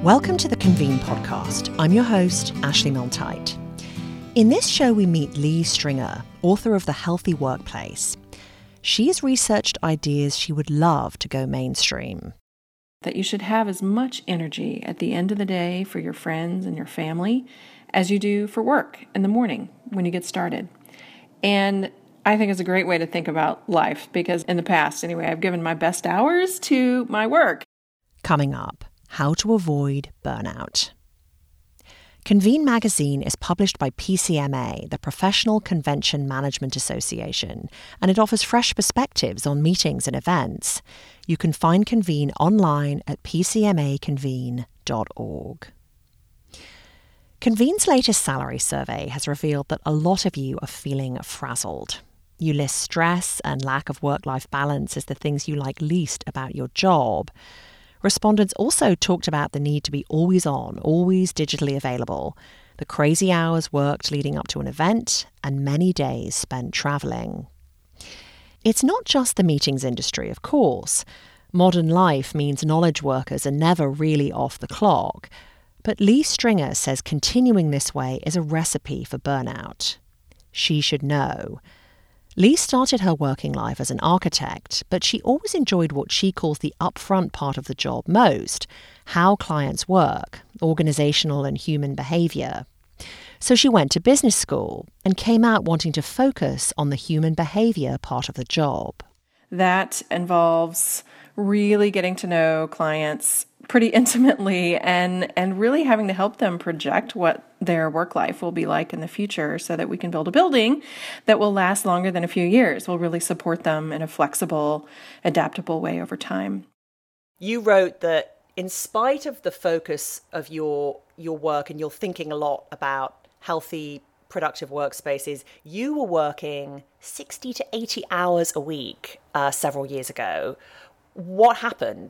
Welcome to the Convene podcast. I'm your host, Ashley Milne-Tyte. In this show, we meet Lee Stringer, author of The Healthy Workplace. She has researched ideas she would love to go mainstream. That you should have as much energy at the end of the day for your friends and your family as you do for work in the morning when you get started. And I think it's a great way to think about life because in the past, anyway, I've given my best hours to my work. Coming up, how to avoid burnout. Convene magazine is published by PCMA, the Professional Convention Management Association, and it offers fresh perspectives on meetings and events. You can find Convene online at pcmaconvene.org. Convene's latest salary survey has revealed that a lot of you are feeling frazzled. You list stress and lack of work-life balance as the things you like least about your job. Respondents also talked about the need to be always on, always digitally available, the crazy hours worked leading up to an event, and many days spent travelling. It's not just the meetings industry, of course. Modern life means knowledge workers are never really off the clock. But Lee Stringer says continuing this way is a recipe for burnout. She should know. Lee started her working life as an architect, but she always enjoyed what she calls the upfront part of the job most, how clients work, organizational and human behavior. So she went to business school and came out wanting to focus on the human behavior part of the job. That involves really getting to know clients pretty intimately and really having to help them project what their work life will be like in the future so that we can build a building that will last longer than a few years. We'll really support them in a flexible, adaptable way over time. You wrote that in spite of the focus of your work and you're thinking a lot about healthy, productive workspaces, you were working 60 to 80 hours a week several years ago. What happened?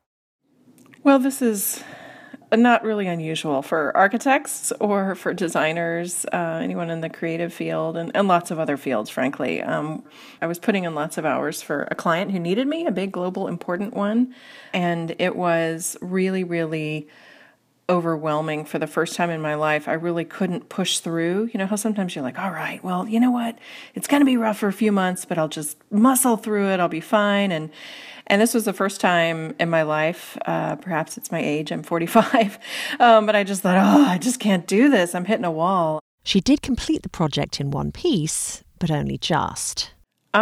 Well, this is not really unusual for architects or for designers, anyone in the creative field, and lots of other fields, frankly. I was putting in lots of hours for a client who needed me, a big, global, important one, and it was really, really overwhelming for the first time in my life. I really couldn't push through. You know how sometimes you're like, all right, well, you know what? It's going to be rough for a few months, but I'll just muscle through it. I'll be fine. And this was the first time in my life, perhaps it's my age, I'm 45, but I just thought, I just can't do this. I'm hitting a wall. She did complete the project in one piece, but only just.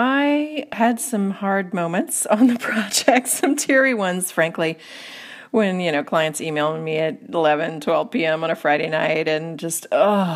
I had some hard moments on the project, some teary ones, frankly, when, clients email me at 11, 12 p.m. on a Friday night and just,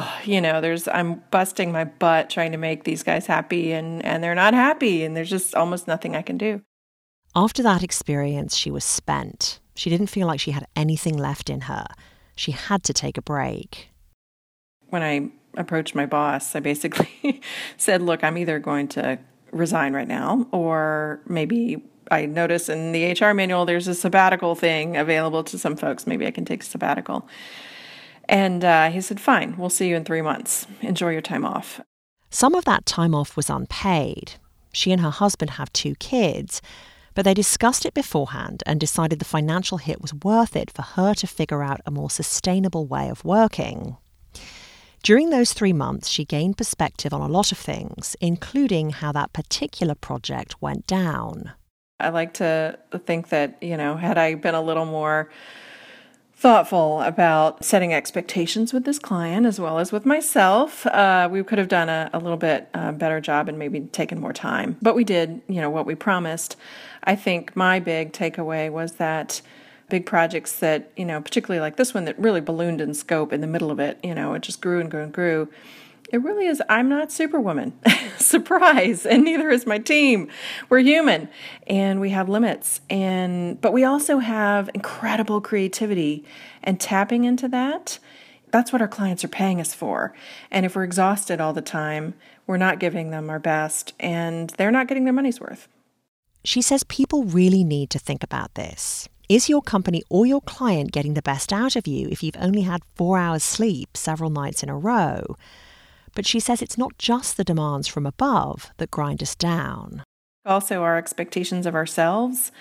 I'm busting my butt trying to make these guys happy and they're not happy and there's just almost nothing I can do. After that experience, she was spent. She didn't feel like she had anything left in her. She had to take a break. When I approached my boss, I basically said, look, I'm either going to resign right now, or maybe I notice in the HR manual there's a sabbatical thing available to some folks. Maybe I can take a sabbatical. And he said, fine, we'll see you in 3 months. Enjoy your time off. Some of that time off was unpaid. She and her husband have 2 kids. But they discussed it beforehand and decided the financial hit was worth it for her to figure out a more sustainable way of working. During those 3 months, she gained perspective on a lot of things, including how that particular project went down. I like to think that, had I been a little more thoughtful about setting expectations with this client as well as with myself, we could have done a little bit better job and maybe taken more time. But we did, what we promised. I think my big takeaway was that big projects that, particularly like this one that really ballooned in scope in the middle of it, it just grew and grew and grew. It really is, I'm not Superwoman. Surprise. And neither is my team. We're human and we have limits. But we also have incredible creativity, and tapping into that, that's what our clients are paying us for. And if we're exhausted all the time, we're not giving them our best and they're not getting their money's worth. She says people really need to think about this. Is your company or your client getting the best out of you if you've only had 4 hours sleep several nights in a row? But she says it's not just the demands from above that grind us down. Also, our expectations of ourselves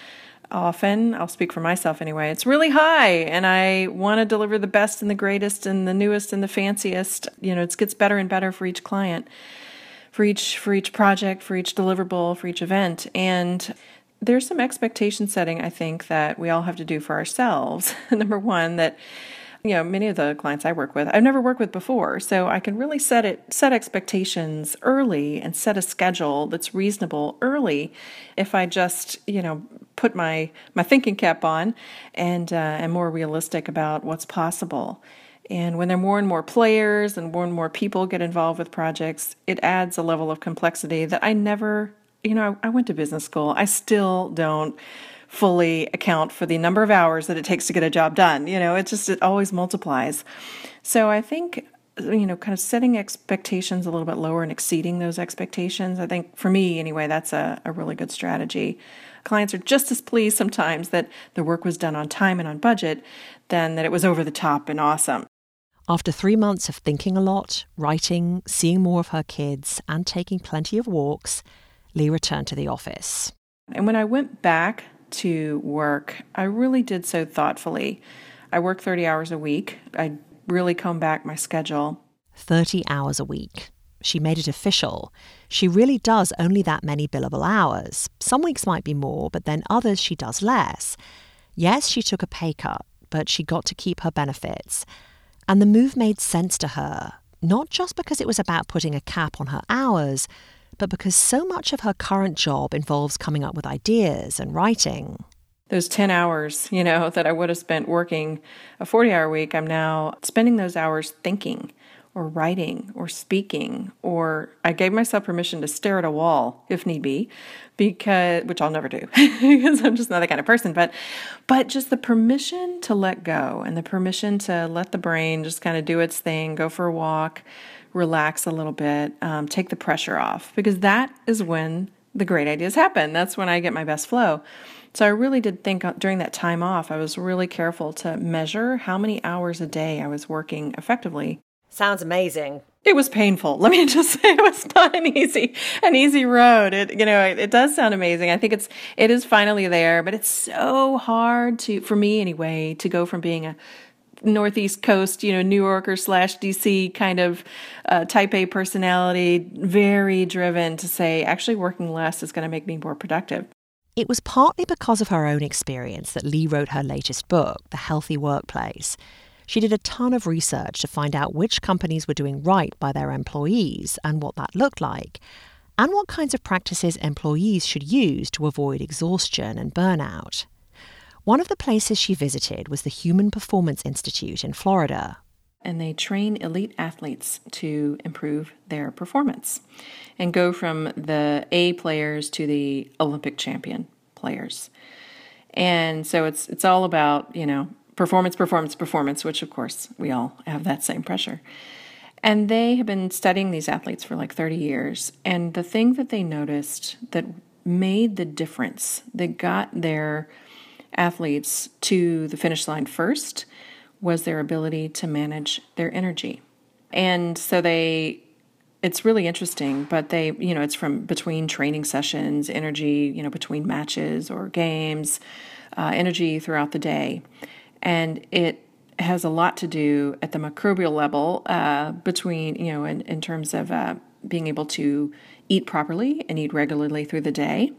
often, I'll speak for myself anyway, it's really high, and I want to deliver the best and the greatest and the newest and the fanciest. It gets better and better for each client, for each project, for each deliverable, for each event. And there's some expectation setting, I think, that we all have to do for ourselves. Number one, that many of the clients I work with, I've never worked with before, so I can really set expectations early and set a schedule that's reasonable early if I just, put my thinking cap on and am more realistic about what's possible. And when there are more and more players and more people get involved with projects, it adds a level of complexity that I never, I went to business school. I still don't fully account for the number of hours that it takes to get a job done. It always multiplies. So I think, kind of setting expectations a little bit lower and exceeding those expectations, I think for me anyway, that's a really good strategy. Clients are just as pleased sometimes that the work was done on time and on budget than that it was over the top and awesome. After 3 months of thinking a lot, writing, seeing more of her kids, and taking plenty of walks, Lee returned to the office. And when I went back to work, I really did so thoughtfully. I work 30 hours a week. I really combed back my schedule. 30 hours a week. She made it official. She really does only that many billable hours. Some weeks might be more, but then others she does less. Yes, she took a pay cut, but she got to keep her benefits. And the move made sense to her, not just because it was about putting a cap on her hours, but because so much of her current job involves coming up with ideas and writing. Those 10 hours, that I would have spent working a 40-hour week, I'm now spending those hours thinking or writing or speaking, or I gave myself permission to stare at a wall if need be, which I'll never do because I'm just not that kind of person, but just the permission to let go and the permission to let the brain just kind of do its thing, go for a walk, relax a little bit, take the pressure off, because that is when the great ideas happen. That's when I get my best flow. So I really did think during that time off, I was really careful to measure how many hours a day I was working effectively. Sounds amazing. It was painful. Let me just say it was not an easy road. It does sound amazing. I think it is finally there, but it's so hard for me anyway, to go from being a Northeast Coast, New Yorker / DC kind of type A personality, very driven to say, actually working less is going to make me more productive. It was partly because of her own experience that Lee wrote her latest book, The Healthy Workplace. She did a ton of research to find out which companies were doing right by their employees and what that looked like, and what kinds of practices employees should use to avoid exhaustion and burnout. One of the places she visited was the Human Performance Institute in Florida. And they train elite athletes to improve their performance and go from the A players to the Olympic champion players. And so it's all about, performance, which of course we all have that same pressure. And they have been studying these athletes for like 30 years. And the thing that they noticed that made the difference, that got their athletes to the finish line first, was their ability to manage their energy. And so it's really interesting, but it's from between training sessions, energy, between matches or games, energy throughout the day. And it has a lot to do at the microbial level between, in terms of being able to eat properly and eat regularly through the day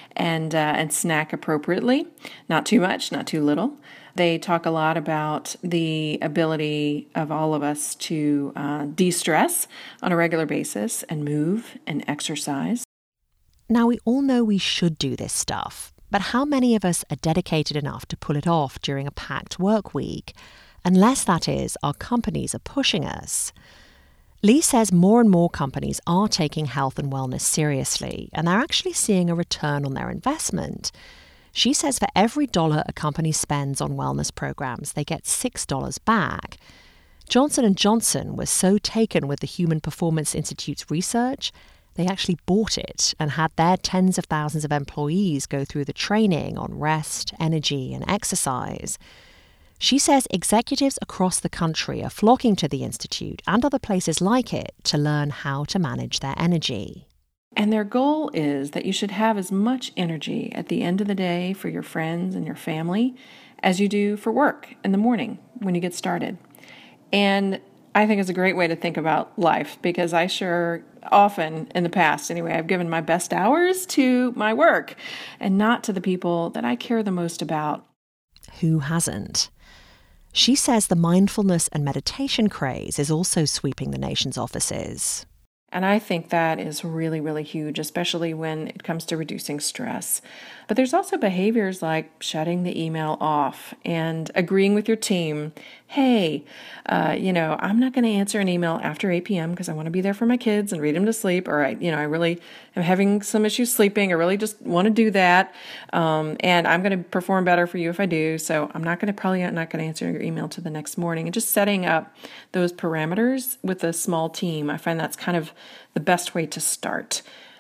and snack appropriately, not too much, not too little. They talk a lot about the ability of all of us to de-stress on a regular basis and move and exercise. Now, we all know we should do this stuff, but how many of us are dedicated enough to pull it off during a packed work week? Unless, that is, our companies are pushing us. Lee says more and more companies are taking health and wellness seriously, and they're actually seeing a return on their investment. She says for every $1 a company spends on wellness programs, they get $6 back. Johnson & Johnson was so taken with the Human Performance Institute's research, they actually bought it and had their tens of thousands of employees go through the training on rest, energy, and exercise. She says executives across the country are flocking to the Institute and other places like it to learn how to manage their energy. And their goal is that you should have as much energy at the end of the day for your friends and your family as you do for work in the morning when you get started. And I think it's a great way to think about life, because I sure often in the past anyway, I've given my best hours to my work and not to the people that I care the most about. Who hasn't? She says the mindfulness and meditation craze is also sweeping the nation's offices. And I think that is really, really huge, especially when it comes to reducing stress. But there's also behaviors like shutting the email off and agreeing with your team. Hey, I'm not going to answer an email after 8 p.m. because I want to be there for my kids and read them to sleep. Or I really am having some issues sleeping. I really just want to do that. And I'm going to perform better for you if I do. So I'm not going to answer your email till the next morning. And just setting up those parameters with a small team, I find that's kind of the best way to start.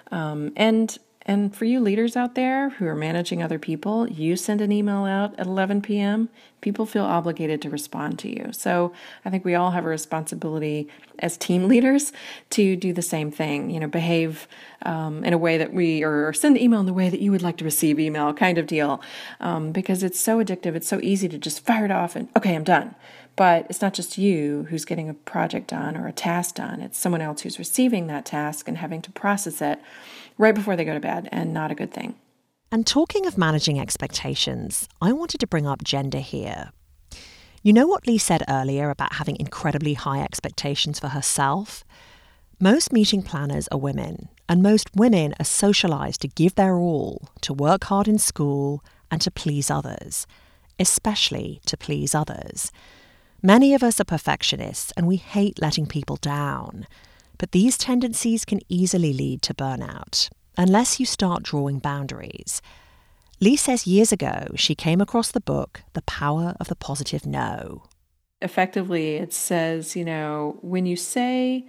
And for you leaders out there who are managing other people, you send an email out at 11 p.m., people feel obligated to respond to you. So I think we all have a responsibility as team leaders to do the same thing, behave in a way that or send the email in the way that you would like to receive email kind of deal, because it's so addictive. It's so easy to just fire it off and, okay, I'm done. But it's not just you who's getting a project done or a task done. It's someone else who's receiving that task and having to process it right before they go to bed, and not a good thing. And talking of managing expectations, I wanted to bring up gender here. You know what Lee said earlier about having incredibly high expectations for herself? Most meeting planners are women, and most women are socialized to give their all, to work hard in school, and to please others, especially to please others. Many of us are perfectionists, and we hate letting people down. But these tendencies can easily lead to burnout, unless you start drawing boundaries. Lee says years ago she came across the book, The Power of the Positive No. Effectively, it says, when you say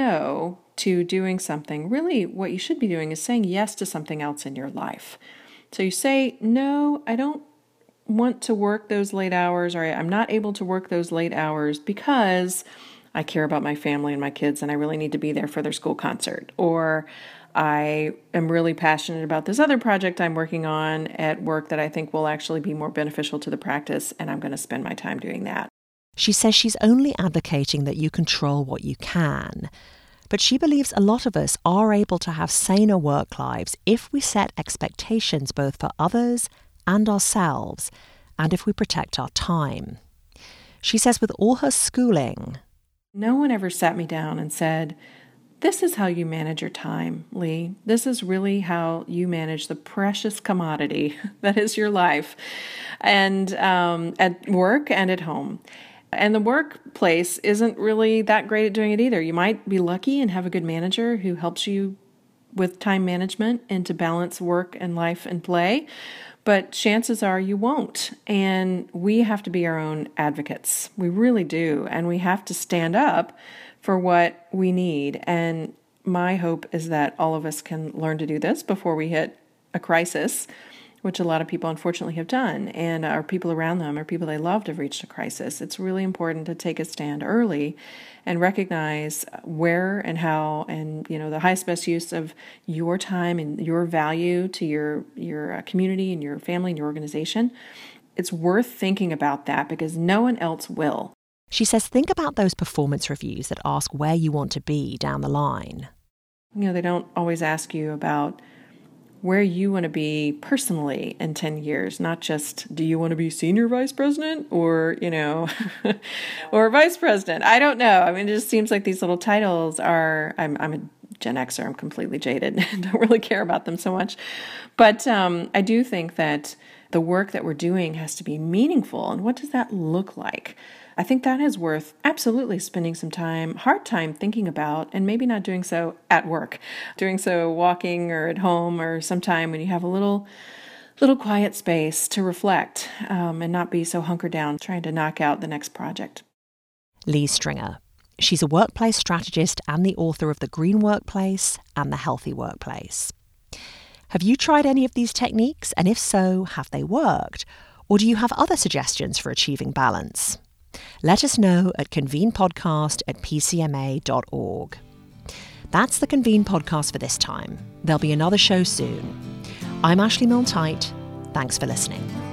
no to doing something, really what you should be doing is saying yes to something else in your life. So you say, no, I don't want to work those late hours, or I'm not able to work those late hours because I care about my family and my kids and I really need to be there for their school concert. Or I am really passionate about this other project I'm working on at work that I think will actually be more beneficial to the practice, and I'm going to spend my time doing that. She says she's only advocating that you control what you can. But she believes a lot of us are able to have saner work lives if we set expectations both for others and ourselves, and if we protect our time. She says with all her schooling, no one ever sat me down and said, this is how you manage your time, Lee. This is really how you manage the precious commodity that is your life, and at work and at home. And the workplace isn't really that great at doing it either. You might be lucky and have a good manager who helps you with time management and to balance work and life and play. But chances are you won't. And we have to be our own advocates. We really do. And we have to stand up for what we need. And my hope is that all of us can learn to do this before we hit a crisis, which a lot of people unfortunately have done, and our people around them or people they loved have reached a crisis. It's really important to take a stand early and recognize where and how, and the highest best use of your time and your value to your community and your family and your organization. It's worth thinking about that because no one else will. She says think about those performance reviews that ask where you want to be down the line. They don't always ask you about where you want to be personally in 10 years, not just, do you want to be senior vice president or, or vice president? I don't know. I mean, it just seems like these little titles are, I'm a Gen Xer, I'm completely jaded and don't really care about them so much. But I do think that the work that we're doing has to be meaningful. And what does that look like? I think that is worth absolutely spending some hard time thinking about, and maybe not doing so at work, doing so walking or at home or sometime when you have a little quiet space to reflect and not be so hunkered down trying to knock out the next project. Lee Stringer. She's a workplace strategist and the author of The Green Workplace and The Healthy Workplace. Have you tried any of these techniques? And if so, have they worked? Or do you have other suggestions for achieving balance? Let us know at convenepodcast@pcma.org. That's the Convene podcast for this time. There'll be another show soon. I'm Ashley Milne-Tyte. Thanks for listening.